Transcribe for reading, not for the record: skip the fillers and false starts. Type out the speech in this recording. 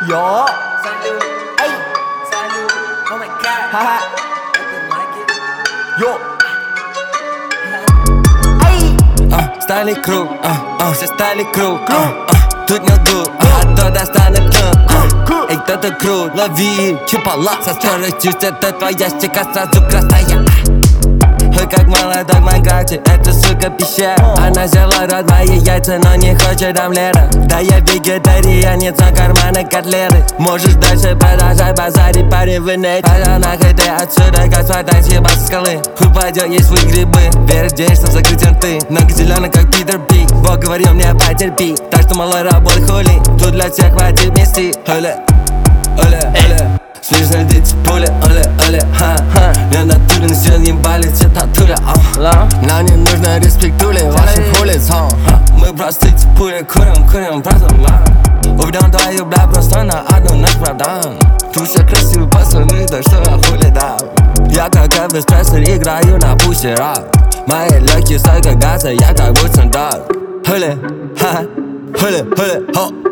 Yo. Salud. Ay. Salud. Oh my god. Haha. Nothing like it. Yo. Ay. Стали круг, все стали круг, тут не дух, кто достанет клюв. Эй, кто-то крут, лови чупала. Со скоростью это твоя щека сразу красная. Ой, как молодой в Майнкрафте, эта сука пищает. Она взяла рот мои яйца, но не хочет омлета. Да я вегетарианец, но карманы котлеты. Можешь дальше продолжать базарить, парень в инете. Пора нахуй ты отсюда, как сватай съебать со скалы. Упадет, есть свои грибы, веришь день, что закрытен ты. Ноги зеленые, как Питер Пи. Бог говорил мне потерпи, так что малой работай хули. Тут для всех хватит мести. Оле, оле, оле. Слышно дети пули, оле, оле, ха. Я натурен, все ебали, все татули, нам не нужно респектули ваших улиц, мы просто эти пули курим, просто уведем твою, бля, просто на одну ночь, правда. Тут все красивые пацаны, да что я хули, да. Я как Элвис Пресли играю на пуще рап. Мои легкие столько газа, я как будто дал. Хули, ха, хули, хули, хо.